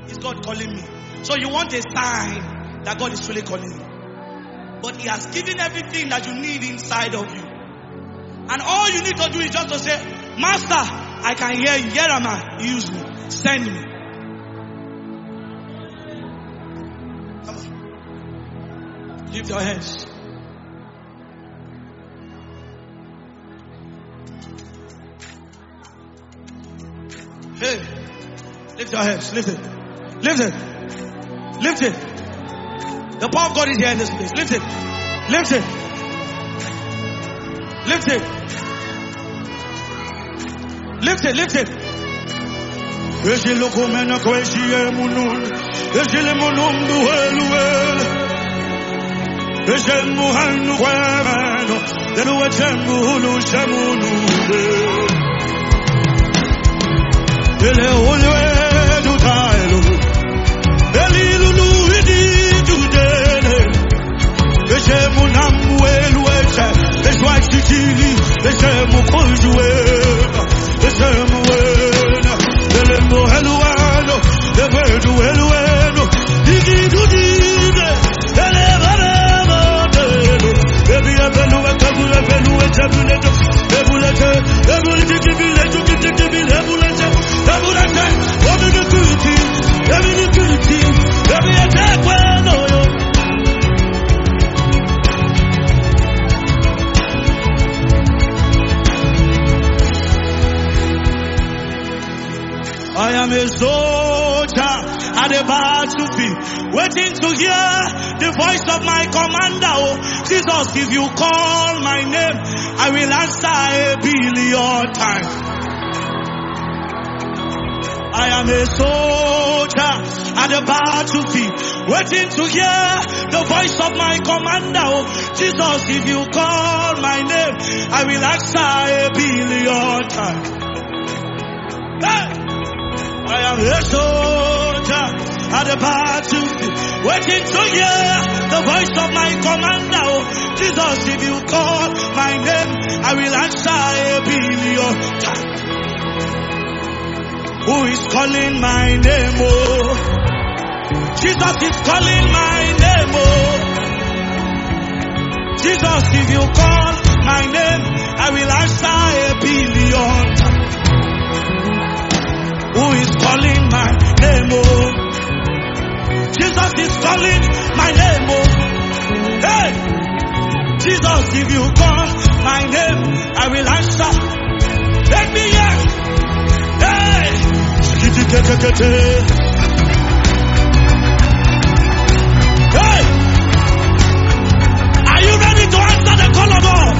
Is God calling me? So you want a sign that God is really calling you. But He has given everything that you need inside of you. And all you need to do is just to say, Master, I can hear you. Here am I. Use me. Send me. Come on. Lift your hands. Hey. Lift your hands. Lift it. Lift it. Lift it. The power of God is here in this place. Lift it. Lift it. Lift it. Lift it. Lift it. I am a soldier at the battlefield, waiting to hear the voice of my commander. Oh, Jesus, if you call my name, I will answer 1,000,000,000 times. I am a soldier at the battlefield, waiting to hear the voice of my commander. Oh, Jesus, if you call my name, I will answer 1,000,000,000 times. Hey! I am a soldier at the battlefield, waiting to hear the voice of my commander. Oh, Jesus, if you call my name, I will answer 1,000,000,000 times. Who is calling my name? Oh, Jesus is calling my name. Oh, Jesus, if you call my name, I will answer 1,000,000,000 times. Who is calling my name? Oh, Jesus is calling my name. Oh, hey, Jesus, if you call my name, I will answer. Let me hear. Hey, hey, are you ready to answer the call of God?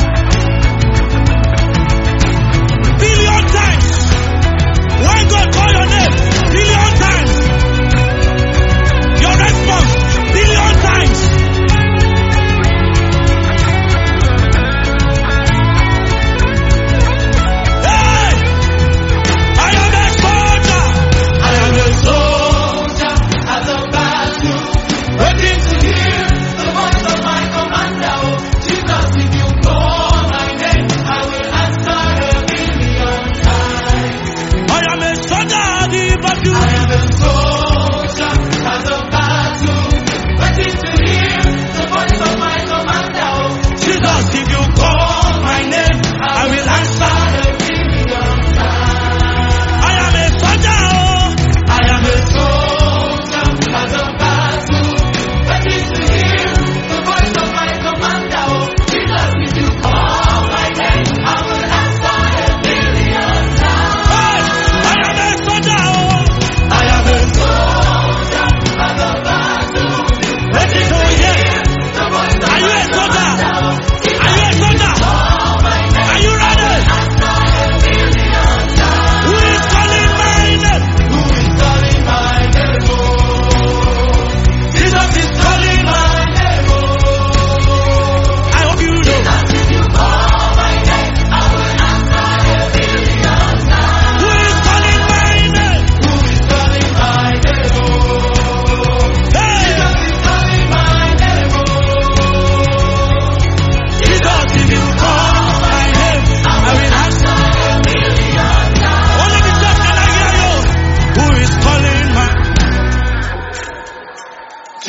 1,000,000,000 times. When God call your name, 1,000,000,000 times. Your response, 1,000,000,000 times. Hey! I am a soldier. I am a soldier.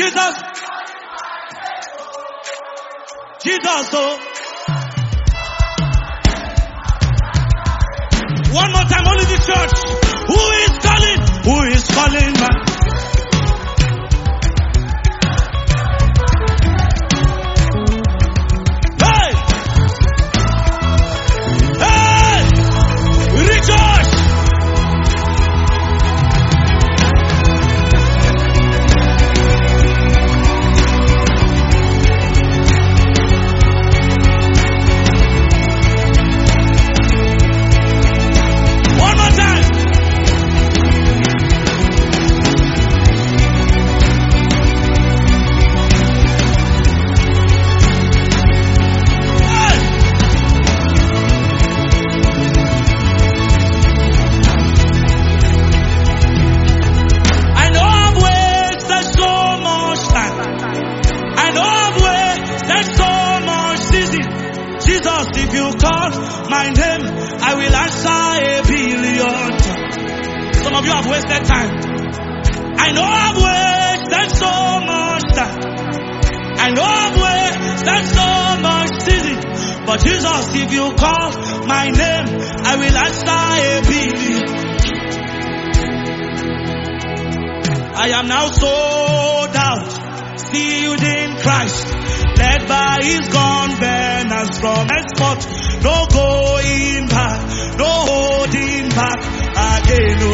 Jesus. Jesus, oh. One more time, only the church. Who is calling? Who is calling, man? Hey! Hey! Rejoice! One more time. Hey! I know I've wasted so much time. I know I've wasted so much season. Jesus, if you call my name, I will answer a billion times. Some of you have wasted time. I know I've wasted so much time. I know I've wasted so much season. But Jesus, if you call my name, I will answer a billion. I am now sold out, sealed in Christ, led by His gun banners from henceforth. No going back, no holding back again. No.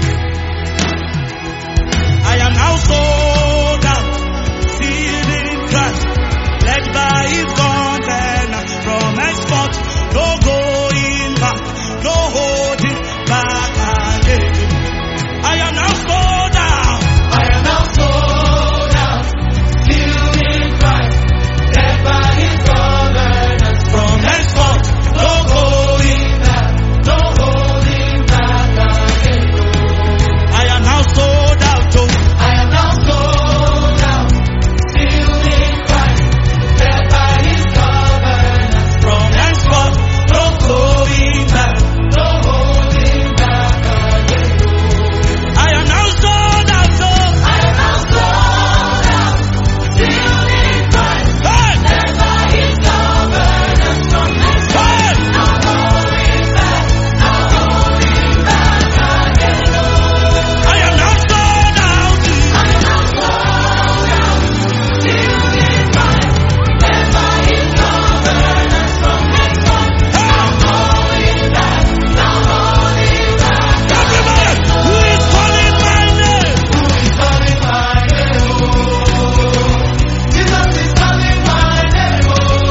I am now sold out, sealed in Christ, led by His gun banners from henceforth. No going back, no holding back again. I am now sold out. I am now sold out, sealed in Christ, led by His governance. From henceforth, no going back, No holding back again. I am now sold out. Oh. I am now sold out, sealed in Christ, led by His governance. From henceforth, no going back. No holding back again. I am now sold out. Oh. I am now sold out, sealed in Christ, Hey! led by His governance. From henceforth, Hey! no holding back, no holding back again. I am now sold out. I am now sold out, sealed in Christ, led by His governance. From henceforth, no holding back, no holding back. Everybody, who is calling my name? Who is calling my name? Oh, Jesus is calling my name. Oh,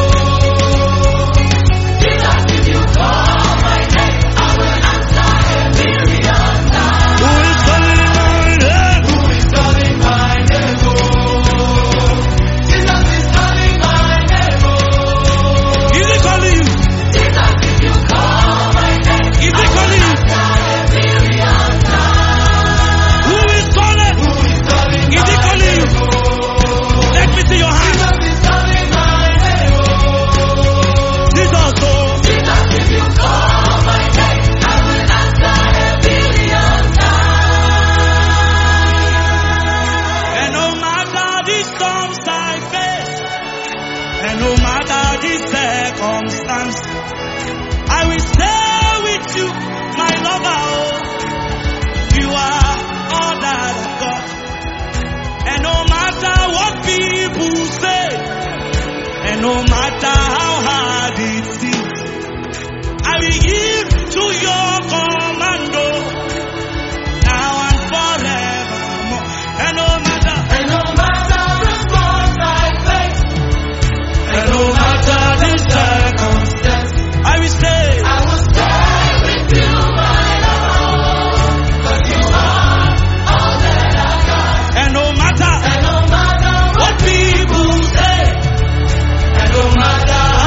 Jesus, if you call my name, I will answer a billion times. Who is calling my name? Who is calling my name? Oh, Jesus is calling my name. Oh, Is he calling you? Jesus, if you call my name, Is he calling you? answer a billion times. Who is calling? Who is calling Is he my calling you? name? Oh, Let me see your hand. Jesus is calling my name. Oh, Jesus, oh. Jesus, if you call my name, I will answer a billion times. And no matter the storms I face, and no matter the circumstance, I will stay with you, my lover. Oh, you are all that I've got. And no matter what people say, and no matter how hard it seems, I will yield to your commando now and forevermore. And no matter, And no matter the storms I face, and no matter the circumstance, I will stay. I will stay with you, my Lord. 'Cause you are all that I got. And no matter And no matter what people say, and no matter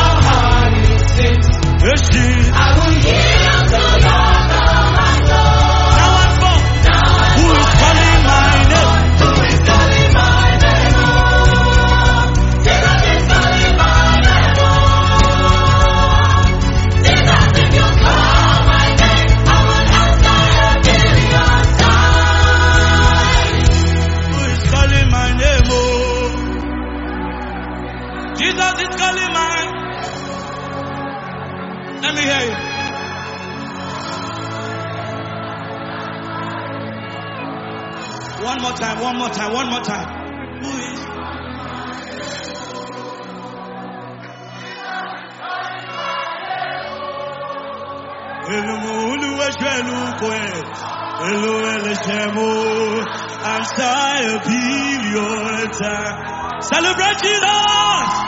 Let me hear you. One more time, one more time, one more time. Who is? Celebrate Jesus!